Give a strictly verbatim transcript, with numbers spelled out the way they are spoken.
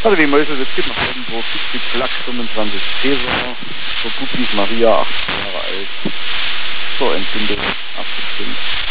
Also die Mäuse, das gibt noch irgendwo Fitzig Flack fünfundzwanzig Cäsar, so Pupis Maria, achtzehn Jahre alt, so Entzündung abgestimmt.